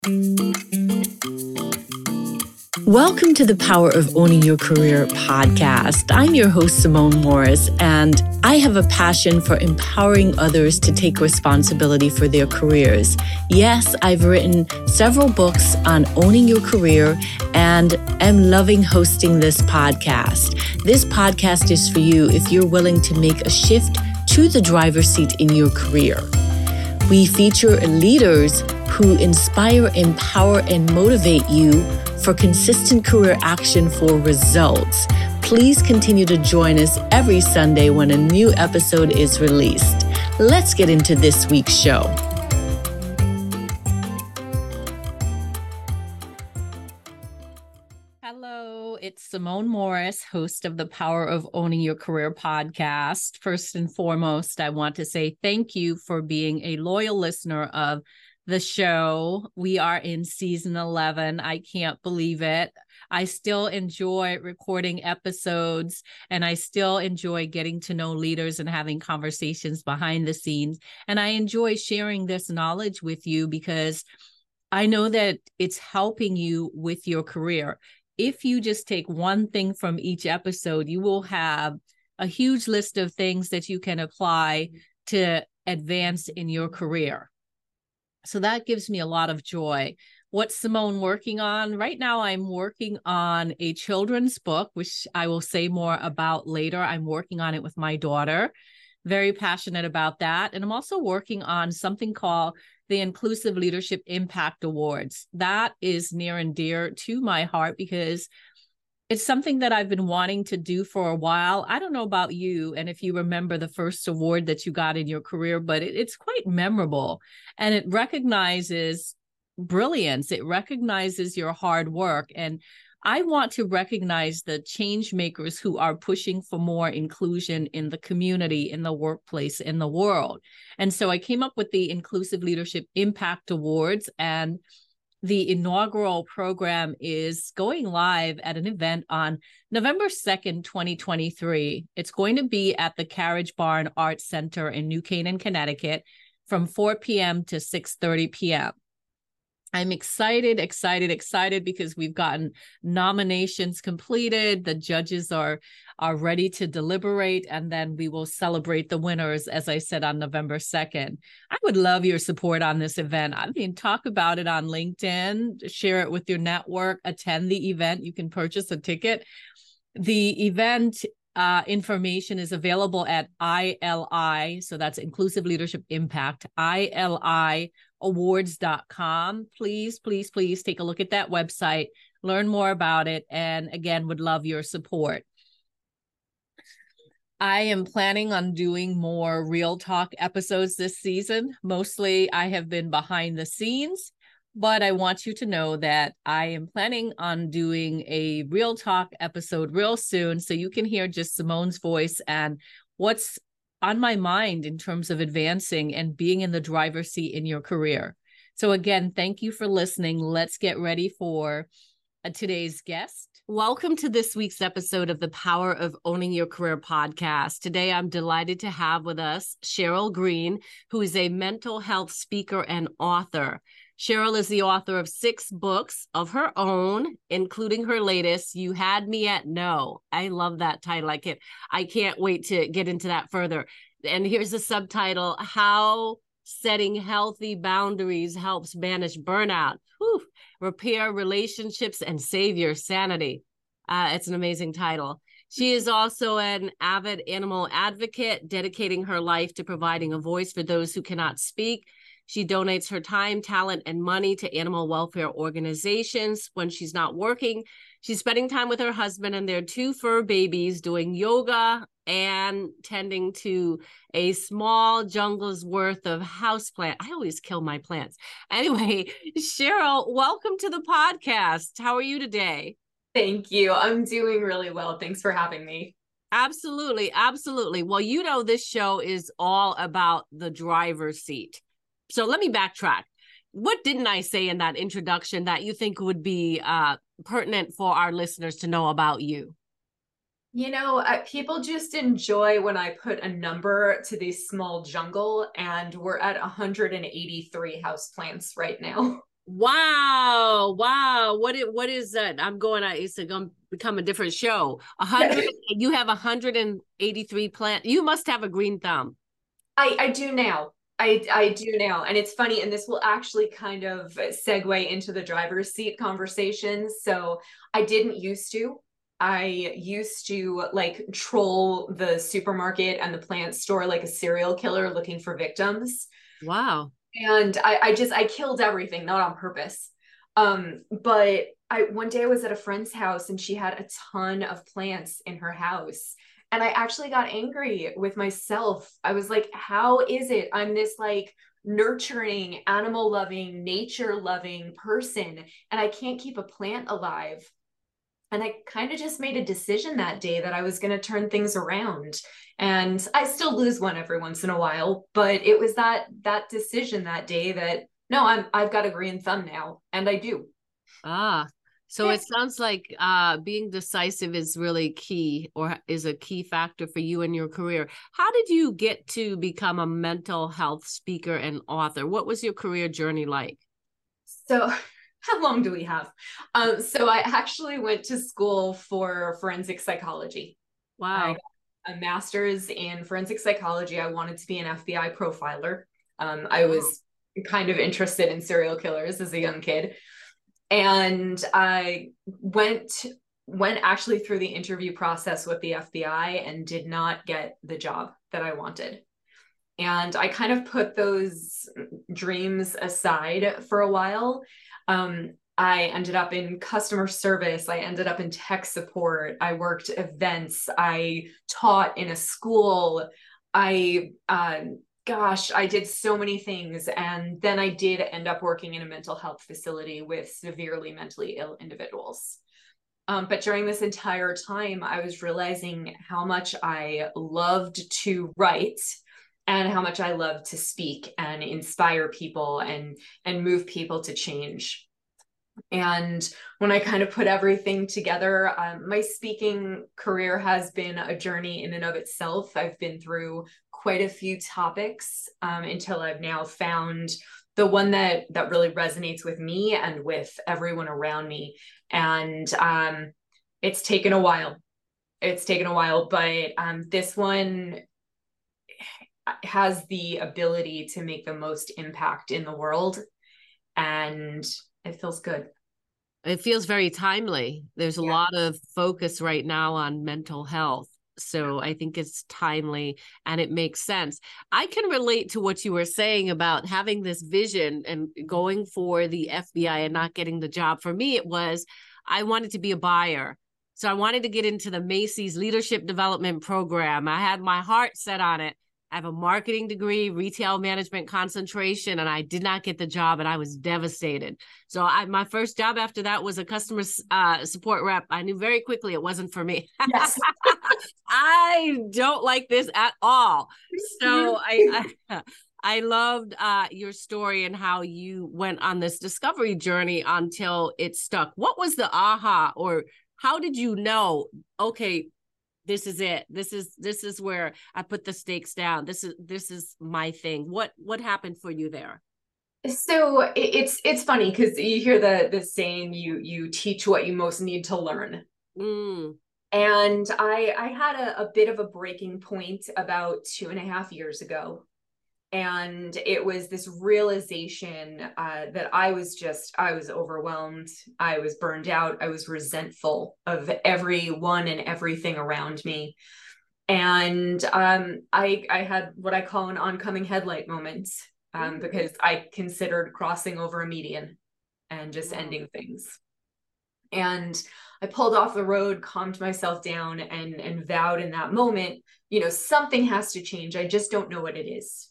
Welcome to the Power of Owning Your Career podcast. I'm your host, Simone Morris, and I have a passion for empowering others to take responsibility for their careers. Yes, I've written several books on owning your career and am loving hosting this podcast. This podcast is for you if you're willing to make a shift to the driver's seat in your career. We feature leaders who inspire, empower, and motivate you for consistent career action for results. Please continue to join us every Sunday when a new episode is released. Let's get into this week's show. Hello, it's Simone Morris, host of the Power of Owning Your Career podcast. First and foremost, I want to say thank you for being a loyal listener of the show. We are in season 11. I can't believe it. I still enjoy recording episodes, and I still enjoy getting to know leaders and having conversations behind the scenes. And I enjoy sharing this knowledge with you because I know that it's helping you with your career. If you just take one thing from each episode, you will have a huge list of things that you can apply to advance in your career. So that gives me a lot of joy. What's Simone working on? Right now, I'm working on a children's book, which I will say more about later. I'm working on it with my daughter. Very passionate about that. And I'm also working on something called the Inclusive Leadership Impact Awards. That is near and dear to my heart because it's something that I've been wanting to do for a while. I don't know about you, and if you remember the first award that you got in your career, but it's quite memorable. And it recognizes brilliance. It recognizes your hard work. And I want to recognize the change makers who are pushing for more inclusion in the community, in the workplace, in the world. And so I came up with the Inclusive Leadership Impact Awards, and the inaugural program is going live at an event on November 2nd, 2023. It's going to be at the Carriage Barn Arts Center in New Canaan, Connecticut from 4 p.m. to 6:30 p.m. I'm excited because we've gotten nominations completed. The judges are ready to deliberate, and then we will celebrate the winners, as I said, on November 2nd. I would love your support on this event. I mean, talk about it on LinkedIn, share it with your network, attend the event. You can purchase a ticket. The event information is available at ILI, so that's Inclusive Leadership Impact, ILIawards.com. Please take a look at that website, learn more about it, and again, would love your support. I am planning on doing more Real Talk episodes this season. Mostly I have been behind the scenes, but I want you to know that I am planning on doing a Real Talk episode real soon so you can hear just Simone's voice and what's on my mind in terms of advancing and being in the driver's seat in your career. So again, thank you for listening. Let's get ready for today's guest. Welcome to this week's episode of the Power of Owning Your Career podcast. Today, I'm delighted to have with us Cheryl Green, who is a mental health speaker and author. Cheryl is the author of 6 books of her own, including her latest, You Had Me at No. I love that title. I can't wait to get into that further. And here's the subtitle, How Setting Healthy Boundaries Helps Manage Burnout. Whew. Repair relationships and save your sanity. It's an amazing title. She is also an avid animal advocate, dedicating her life to providing a voice for those who cannot speak. She donates her time, talent, and money to animal welfare organizations. When she's not working, she's spending time with her husband and their 2 fur babies, doing yoga and tending to a small jungle's worth of houseplant. I always kill my plants. Anyway, Cheryl, welcome to the podcast. How are you today? Thank you. I'm doing really well. Thanks for having me. Absolutely. Well, you know, this show is all about the driver's seat. So let me backtrack. What didn't I say in that introduction that you think would be pertinent for our listeners to know about you? You know, people just enjoy when I put a number to this small jungle, and we're at 183 houseplants right now. Wow. Wow. What is that? It's going to become a different show. 100, you have 183 plant. You must have a green thumb. I do now. I do now. And it's funny, and this will actually kind of segue into the driver's seat conversations. So I didn't used to. I used to like troll the supermarket and the plant store like a serial killer looking for victims. Wow. And I killed everything, not on purpose. But I one day I was at a friend's house and she had a ton of plants in her house. And I actually got angry with myself. I was like, how is it I'm this like nurturing, animal loving, nature loving person, and I can't keep a plant alive? And I kind of just made a decision that day that I was going to turn things around. And I still lose one every once in a while, but it was that decision that day that no, I've got a green thumb now, and I do. Ah, so Yeah. it sounds like being decisive is really key, or is a key factor for you in your career. How did you get to become a mental health speaker and author? What was your career journey like? So how long do we have? So I actually went to school for forensic psychology. I Wow. got a master's in forensic psychology. I wanted to be an FBI profiler. I was kind of interested in serial killers as a young kid, and I went actually through the interview process with the FBI and did not get the job that I wanted. And I kind of put those dreams aside for a while. I ended up in customer service. I ended up in tech support. I worked events. I taught in a school. I did so many things. And then I did end up working in a mental health facility with severely mentally ill individuals. But during this entire time, I was realizing how much I loved to write and how much I love to speak and inspire people and move people to change. And when I kind of put everything together, my speaking career has been a journey in and of itself. I've been through quite a few topics until I've now found the one that really resonates with me and with everyone around me. And it's taken a while. It's taken a while, but this one has the ability to make the most impact in the world, and it feels good. It feels very timely. There's a Yeah. lot of focus right now on mental health. So I think it's timely and it makes sense. I can relate to what you were saying about having this vision and going for the FBI and not getting the job. For me, it was I wanted to be a buyer. So I wanted to get into the Macy's Leadership Development Program. I had my heart set on it. I have a marketing degree, retail management concentration, and I did not get the job, and I was devastated. So my first job after that was a customer support rep. I knew very quickly it wasn't for me. Yes. I don't like this at all. So I loved your story and how you went on this discovery journey until it stuck. What was the aha, or how did you know, okay, this is it. This is where I put the stakes down. This is my thing. What happened for you there? So it's funny because you hear the saying, you teach what you most need to learn. Mm. And I had a bit of a breaking point about 2.5 years ago. And it was this realization that I was overwhelmed. I was burned out. I was resentful of everyone and everything around me. And I had what I call an oncoming headlight moment, because I considered crossing over a median and just Wow. ending things. And I pulled off the road, calmed myself down, and vowed in that moment, something has to change. I just don't know what it is.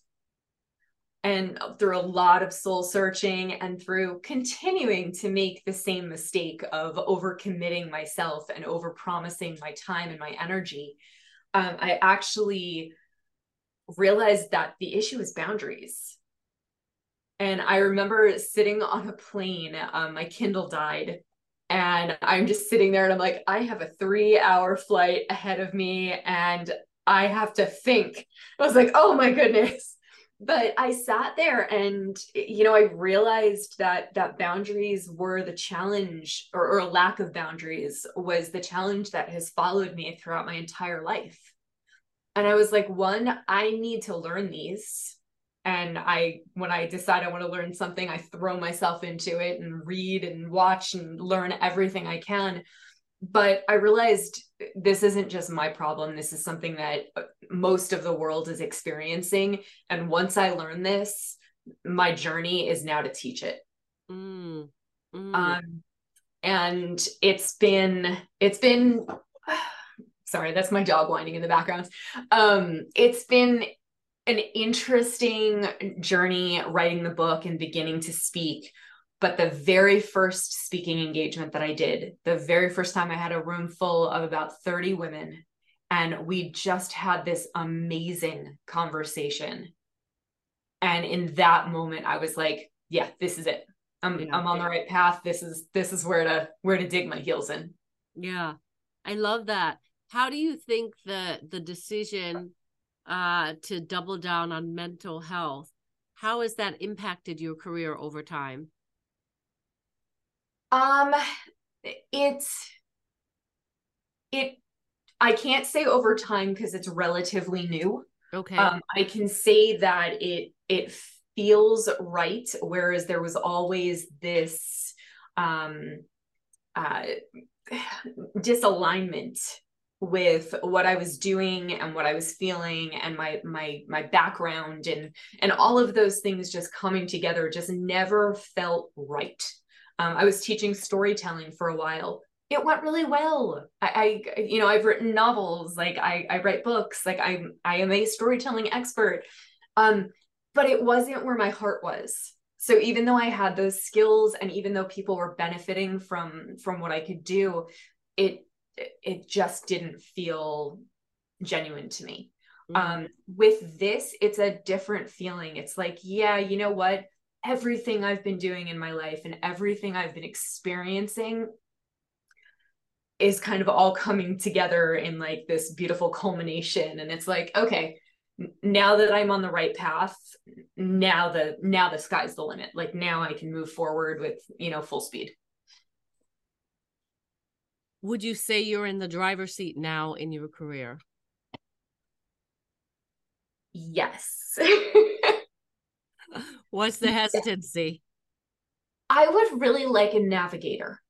And through a lot of soul searching and through continuing to make the same mistake of overcommitting myself and overpromising my time and my energy, I actually realized that the issue is boundaries. And I remember sitting on a plane, my Kindle died. And I'm just sitting there and I'm like, I have a 3-hour flight ahead of me and I have to think. I was like, oh my goodness. But I sat there and, I realized that boundaries were the challenge, or lack of boundaries was the challenge that has followed me throughout my entire life. And I was like, one, I need to learn these. And when I decide I want to learn something, I throw myself into it and read and watch and learn everything I can. But I realized this isn't just my problem. This is something that most of the world is experiencing. And once I learn this, my journey is now to teach it. And it's been, sorry, that's my dog whining in the background. It's been an interesting journey writing the book and beginning to speak. But the very first speaking engagement that I did, the very first time I had a room full of about 30 women, and we just had this amazing conversation. And in that moment, I was like, yeah, this is it. I'm on the right path. This is where to dig my heels in. Yeah. I love that. How do you think the decision to double down on mental health, how has that impacted your career over time? I can't say over time because it's relatively new. Okay. I can say that it feels right, whereas there was always this disalignment with what I was doing and what I was feeling and my background and all of those things just coming together just never felt right. I was teaching storytelling for a while. It went really well. I've written novels, like I write books, like I am a storytelling expert. But it wasn't where my heart was. So even though I had those skills and even though people were benefiting from what I could do, it just didn't feel genuine to me. With this, it's a different feeling. It's like, yeah, you know what? Everything I've been doing in my life and everything I've been experiencing is kind of all coming together in like this beautiful culmination. And it's like, okay, now that I'm on the right path, now the sky's the limit. Like now I can move forward with, full speed. Would you say you're in the driver's seat now in your career? Yes. What's the hesitancy? I would really like a navigator.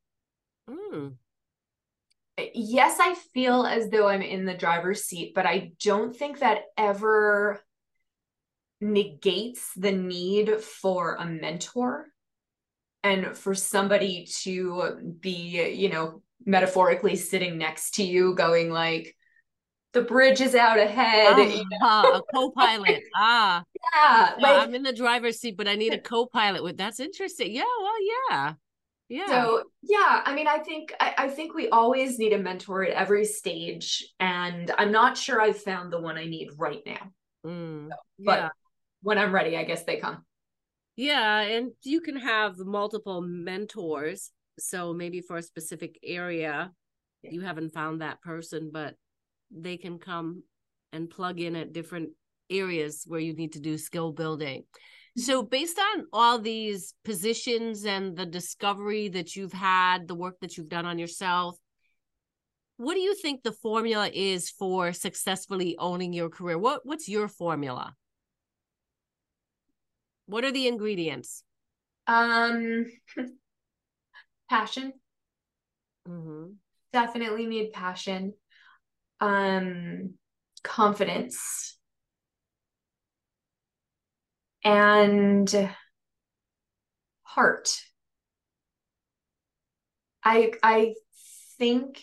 Yes, I feel as though I'm in the driver's seat, but I don't think that ever negates the need for a mentor and for somebody to be, metaphorically sitting next to you going like, the bridge is out ahead. A co-pilot. Yeah. Like, I'm in the driver's seat, but I need a co-pilot that's interesting. Yeah, well, yeah. Yeah. So yeah, I mean, I think we always need a mentor at every stage. And I'm not sure I've found the one I need right now. But when I'm ready, I guess they come. Yeah, and you can have multiple mentors. So maybe for a specific area, you haven't found that person, but they can come and plug in at different areas where you need to do skill building. So based on all these positions and the discovery that you've had, the work that you've done on yourself, what do you think the formula is for successfully owning your career? What's your formula? What are the ingredients? Passion. Definitely need passion. Confidence. And heart. I think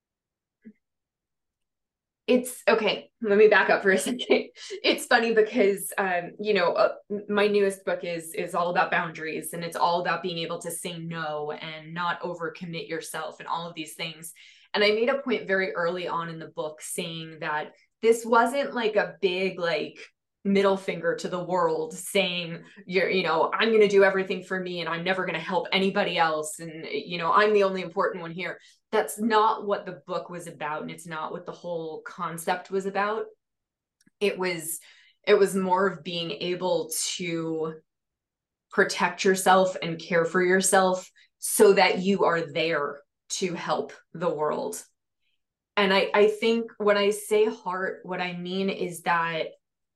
it's okay. Let me back up for a second. It's funny because my newest book is all about boundaries, and it's all about being able to say no and not overcommit yourself and all of these things. And I made a point very early on in the book saying that this wasn't like a big middle finger to the world saying I'm going to do everything for me and I'm never going to help anybody else, and I'm the only important one here. That's not what the book was about, and it's not what the whole concept was about. It was It was more of being able to protect yourself and care for yourself so that you are there to help the world. And I think when I say heart, what I mean is that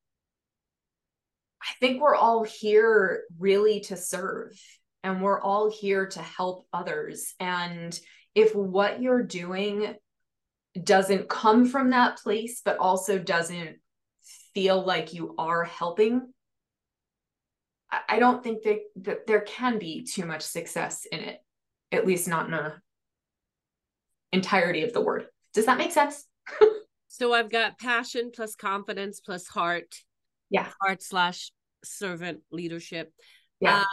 I think we're all here really to serve, and we're all here to help others. And if what you're doing doesn't come from that place, but also doesn't feel like you are helping, I don't think that there can be too much success in it, at least not in a entirety of the word. Does that make sense? So I've got passion plus confidence plus heart. Yeah. Heart/servant leadership. Yeah.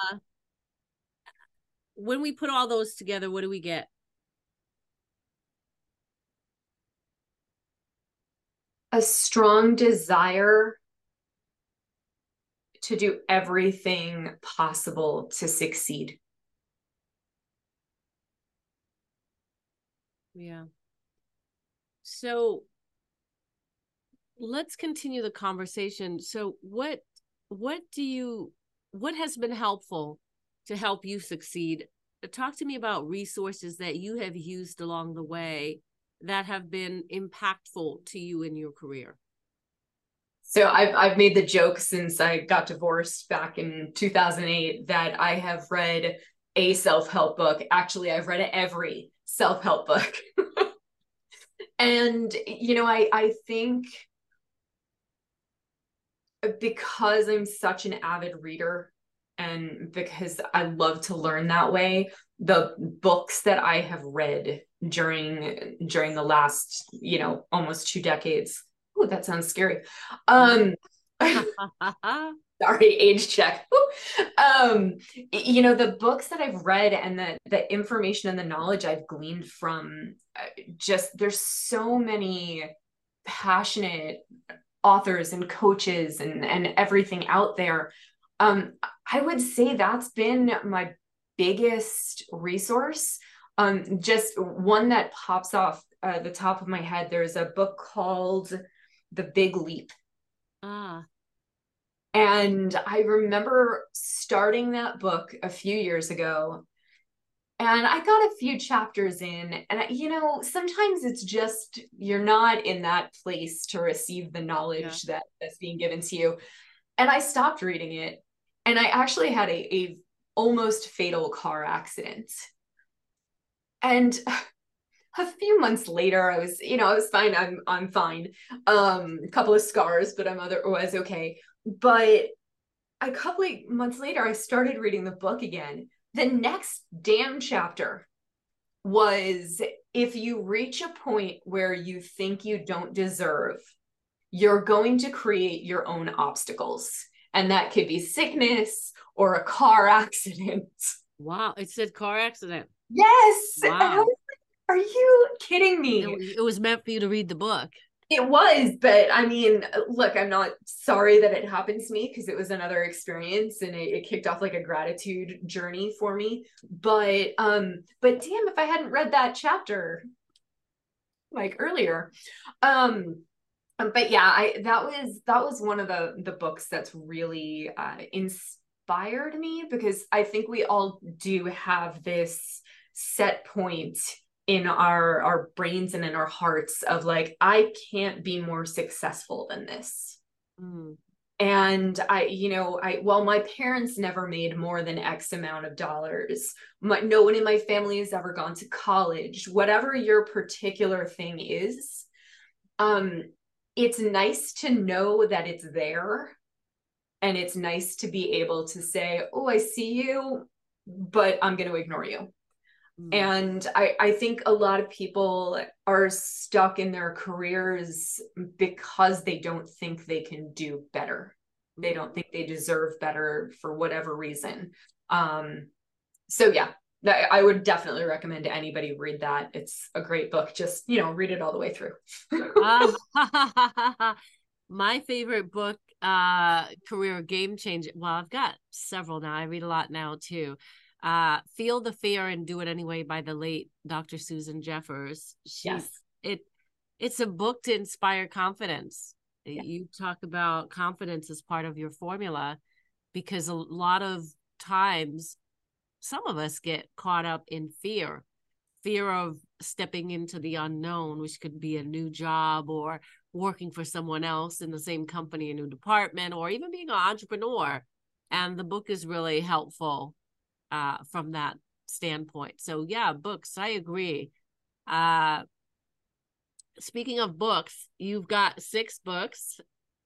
When we put all those together, what do we get? A strong desire to do everything possible to succeed. Yeah. So let's continue the conversation. So what has been helpful to help you succeed? Talk to me about resources that you have used along the way that have been impactful to you in your career. So I've made the joke since I got divorced back in 2008 that I have read a self-help book. Actually, I've read every self-help book. And, I think because I'm such an avid reader and because I love to learn that way, the books that I have read during the last, almost 2 decades. Oh, that sounds scary. Sorry, age check. The books that I've read and the information and the knowledge I've gleaned from there's so many passionate authors and coaches and everything out there. I would say that's been my biggest resource. Just one that pops off the top of my head. There's a book called The Big Leap. And I remember starting that book a few years ago, and I got a few chapters in, and sometimes it's just you're not in that place to receive the knowledge that's being given to you. And I stopped reading it, and I actually had a almost fatal car accident. And a few months later, I was fine. I'm fine. A couple of scars, but I'm otherwise okay. But a couple of months later, I started reading the book again. The next damn chapter was, if you reach a point where you think you don't deserve, you're going to create your own obstacles. And that could be sickness or a car accident. Wow. It said car accident. Yes. Wow. Are you kidding me? It was meant for you to read the book. It was, but I mean, look, I'm not sorry that it happened to me because it was another experience and it kicked off like a gratitude journey for me. But damn, if I hadn't read that chapter like earlier. But yeah, that was one of the books that's really inspired me, because I think we all do have this set point in our brains and in our hearts of like, I can't be more successful than this. And well, my parents never made more than X amount of dollars. No one in my family has ever gone to college. Whatever your particular thing is, it's nice to know that it's there. And it's nice to be able to say, oh, I see you, but I'm going to ignore you. And I think a lot of people are stuck in their careers because they don't think they can do better. They don't think they deserve better for whatever reason. So yeah, I would definitely recommend to anybody read that. It's a great book. Just, read it all the way through. My favorite book, career game changer. Well, I've got several now. I read a lot now too. Feel the Fear and Do It Anyway by the late Dr. Susan Jeffers. Yes. It's a book to inspire confidence. You talk about confidence as part of your formula, because a lot of times some of us get caught up in fear of stepping into the unknown, which could be a new job or working for someone else in the same company, a new department, or even being an entrepreneur. And the book is really helpful from that standpoint. So yeah, books, I agree. Speaking of books, you've got 6 books.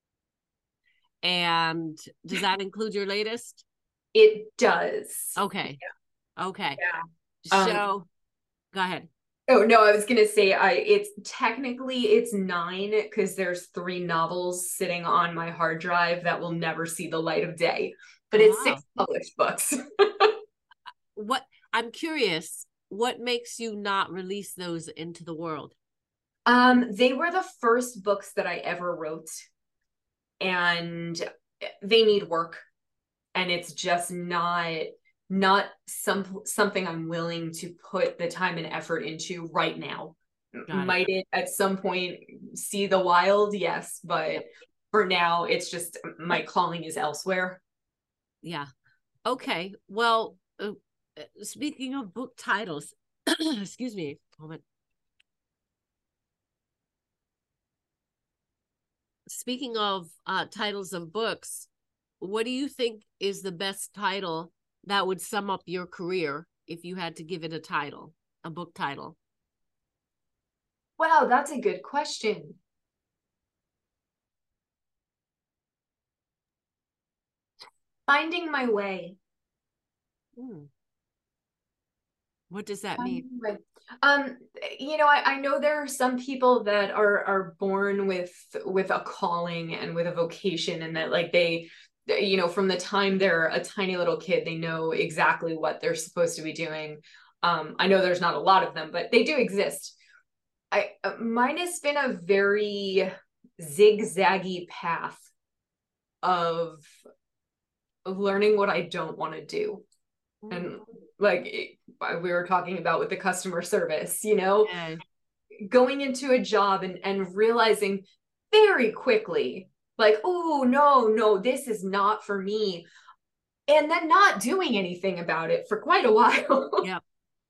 And does that include your latest? It does. Okay. Yeah. Okay. Yeah. So go ahead. Oh no, I was gonna say it's technically it's 9 because there's 3 novels sitting on my hard drive that will never see the light of day. But it's 6 published books. What I'm curious, what makes you not release those into the world? They were the first books that I ever wrote, and they need work, and it's just not something I'm willing to put the time and effort into right now. Might it at some point see the wild? Yes, but for now, it's just my calling is elsewhere. Yeah. Okay. Well, speaking of book titles, excuse me a moment. Speaking of titles of books, what do you think is the best title that would sum up your career if you had to give it a title, a book title? Wow, that's a good question. Finding My Way. What does that mean? I know there are some people that are born with a calling and with a vocation, and that like they, from the time they're a tiny little kid, they know exactly what they're supposed to be doing. I know there's not a lot of them, but they do exist. Mine has been a very zigzaggy path of learning what I don't want to do. And like we were talking about with the customer service, going into a job and realizing very quickly, like, oh, no, this is not for me. And then not doing anything about it for quite a while. Yep.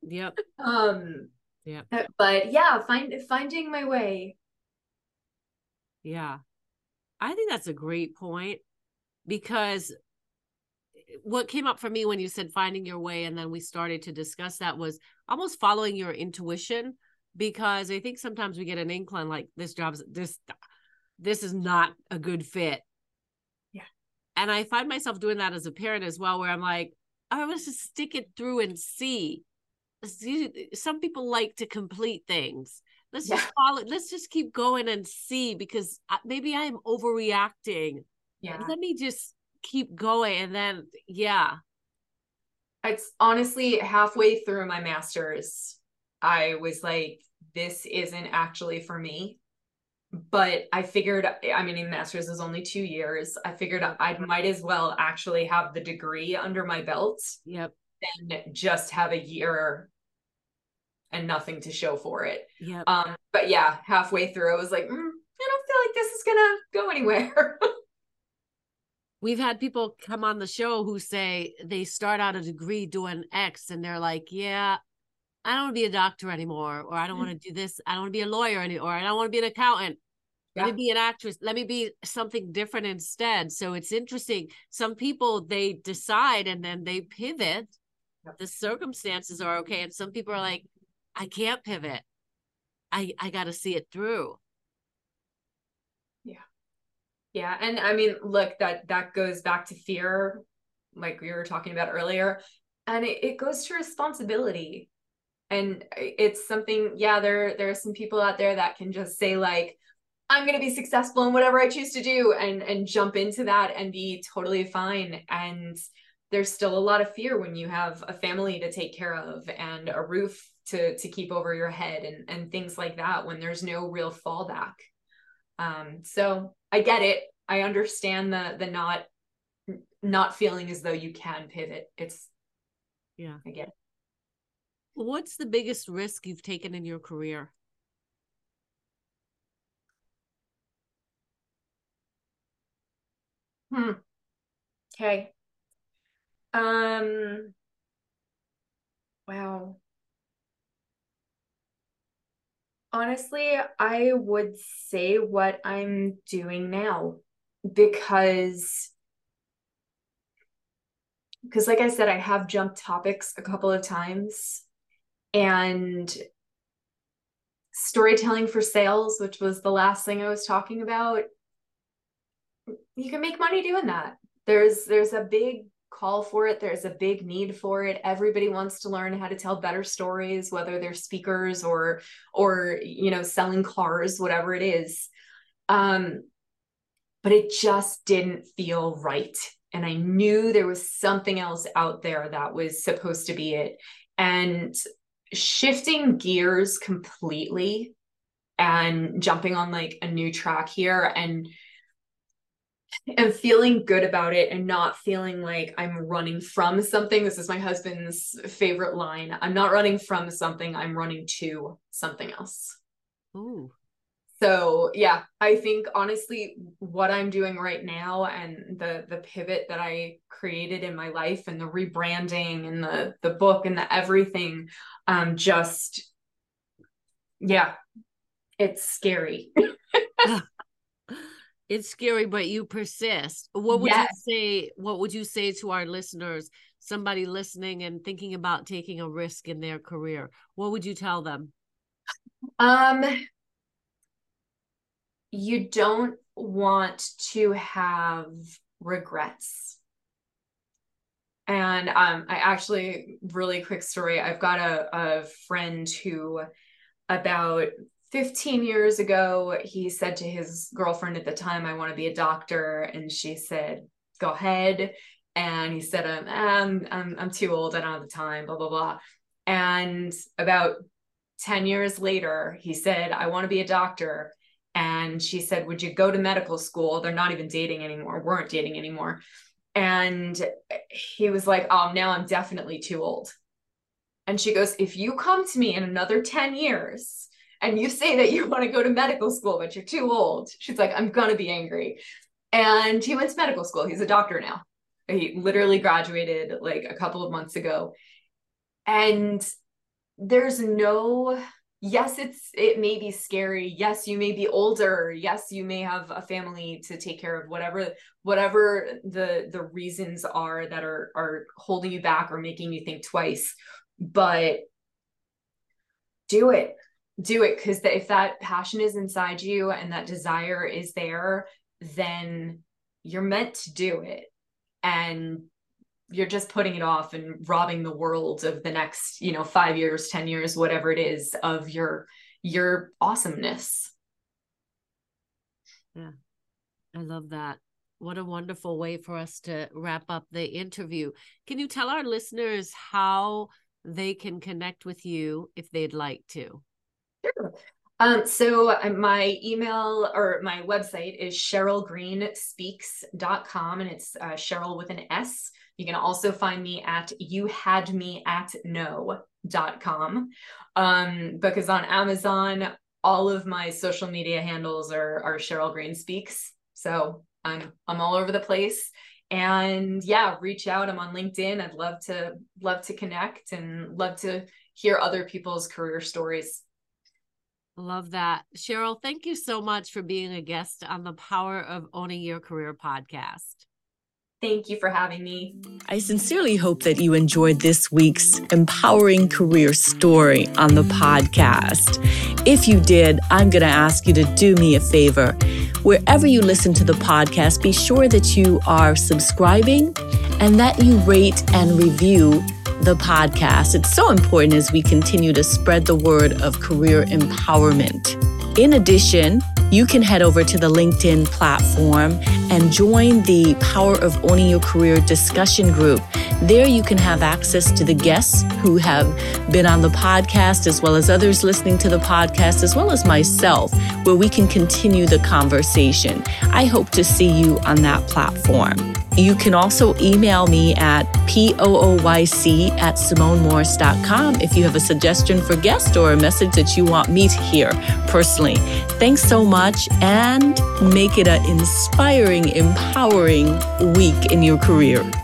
Yeah. But yeah, finding my way. Yeah. I think that's a great point, because what came up for me when you said finding your way, and then we started to discuss that, was almost following your intuition, because I think sometimes we get an inkling like this is not a good fit. Yeah. And I find myself doing that as a parent as well, where I'm like, I want to stick it through and see. Some people like to complete things. Let's just follow. Let's just keep going and see, because maybe I'm overreacting. Yeah. Let me just keep going. And then, it's honestly halfway through my master's, I was like, this isn't actually for me. But I figured, master's is only 2 years. I figured I might as well actually have the degree under my belt. Yep. Than just have a year and nothing to show for it. Yep. But yeah, halfway through, I was like, I don't feel like this is gonna go anywhere. We've had people come on the show who say they start out a degree doing X, and they're like, yeah, I don't want to be a doctor anymore, or I don't want to do this. I don't want to be a lawyer anymore, or I don't want to be an accountant. Let me be an actress. Let me be something different instead. So it's interesting. Some people, they decide and then they pivot. The circumstances are okay. And some people are like, I can't pivot. I got to see it through. Yeah. Yeah. And I mean, look, that goes back to fear, like we were talking about earlier. And it goes to responsibility. And it's something, there are some people out there that can just say like, I'm going to be successful in whatever I choose to do, and jump into that and be totally fine. And there's still a lot of fear when you have a family to take care of and a roof to keep over your head, and things like that, when there's no real fallback. So I get it. I understand the not feeling as though you can pivot. I get it. What's the biggest risk you've taken in your career? Okay. Wow. Honestly, I would say what I'm doing now because like I said, I have jumped topics a couple of times, and storytelling for sales, which was the last thing I was talking about, you can make money doing that. There's a big call for it. There's a big need for it. Everybody wants to learn how to tell better stories, whether they're speakers or selling cars, whatever it is. But it just didn't feel right. And I knew there was something else out there that was supposed to be it. And shifting gears completely and jumping on like a new track here and feeling good about it and not feeling like I'm running from something. This is my husband's favorite line. I'm not running from something. I'm running to something else. Ooh. So yeah, I think honestly, what I'm doing right now and the pivot that I created in my life and the rebranding and the book and the everything, it's scary. It's scary, but you persist. What would you say? What would you say to our listeners, somebody listening and thinking about taking a risk in their career? What would you tell them? You don't want to have regrets. And I actually, really quick story, I've got a friend who about 15 years ago, he said to his girlfriend at the time, I want to be a doctor. And she said, go ahead. And he said, I'm too old. I don't have the time, blah, blah, blah. And about 10 years later, he said, I want to be a doctor. And she said, would you go to medical school? They're not even dating anymore, weren't dating anymore. And he was like, oh, now I'm definitely too old. And she goes, if you come to me in another 10 years and you say that you want to go to medical school, but you're too old, she's like, I'm going to be angry. And he went to medical school. He's a doctor now. He literally graduated like a couple of months ago. And there's no, yes, it may be scary. Yes, you may be older. Yes, you may have a family to take care of, whatever the reasons are that are holding you back or making you think twice. But do it. Because if that passion is inside you and that desire is there, then you're meant to do it. And you're just putting it off and robbing the world of the next, 5 years, 10 years, whatever it is, of your awesomeness. Yeah. I love that. What a wonderful way for us to wrap up the interview. Can you tell our listeners how they can connect with you if they'd like to? Sure. So my email or my website is CherylGreenSpeaks.com, and it's Cheryl with an S. You can also find me at youhadmeatno.com, because on Amazon, all of my social media handles are Cheryl Green Speaks. So I'm all over the place. And yeah, reach out. I'm on LinkedIn. I'd love to connect and love to hear other people's career stories. Love that. Cheryl, thank you so much for being a guest on the Power of Owning Your Career podcast. Thank you for having me. I sincerely hope that you enjoyed this week's empowering career story on the podcast. If you did, I'm going to ask you to do me a favor. Wherever you listen to the podcast, be sure that you are subscribing and that you rate and review the podcast. It's so important as we continue to spread the word of career empowerment. In addition, you can head over to the LinkedIn platform and join the Power of Owning Your Career discussion group. There you can have access to the guests who have been on the podcast, as well as others listening to the podcast, as well as myself, where we can continue the conversation. I hope to see you on that platform. You can also email me at pooyc@simonemorris.com if you have a suggestion for guest or a message that you want me to hear personally. Thanks so much, and make it an inspiring, empowering week in your career.